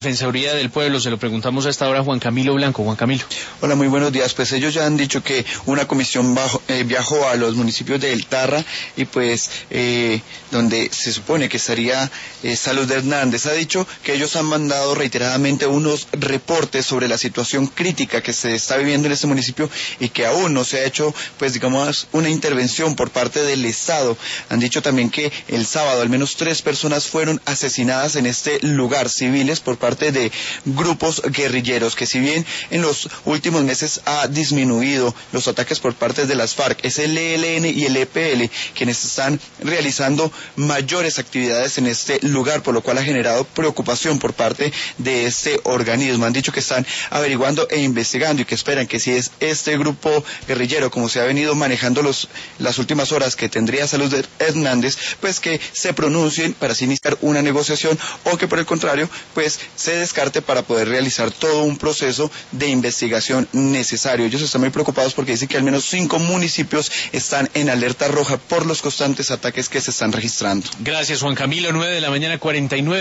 Defensoría del Pueblo, se lo preguntamos a esta hora a Juan Camilo Blanco. Juan Camilo. Hola, muy buenos días. Pues ellos ya han dicho que una comisión viajó a los municipios de El Tarra y donde se supone que estaría Salud Hernández. Ha dicho que ellos han mandado reiteradamente unos reportes sobre la situación crítica que se está viviendo en este municipio y que aún no se ha hecho, pues digamos, una intervención por parte del Estado. Han dicho también que el sábado al menos 3 personas fueron asesinadas en este lugar, civiles, por parte de grupos guerrilleros, que si bien en los últimos meses ha disminuido los ataques por parte de las FARC, es el ELN y el EPL quienes están realizando mayores actividades en este lugar, por lo cual ha generado preocupación por parte de este organismo. Han dicho que están averiguando e investigando y que esperan que si es este grupo guerrillero, como se ha venido manejando las últimas horas, que tendría Salud Hernández, pues que se pronuncien para así iniciar una negociación, o que por el contrario, pues se descarte para poder realizar todo un proceso de investigación necesario. Ellos están muy preocupados porque dicen que al menos 5 municipios están en alerta roja por los constantes ataques que se están registrando. Gracias, Juan Camilo. 9 de la mañana, 49.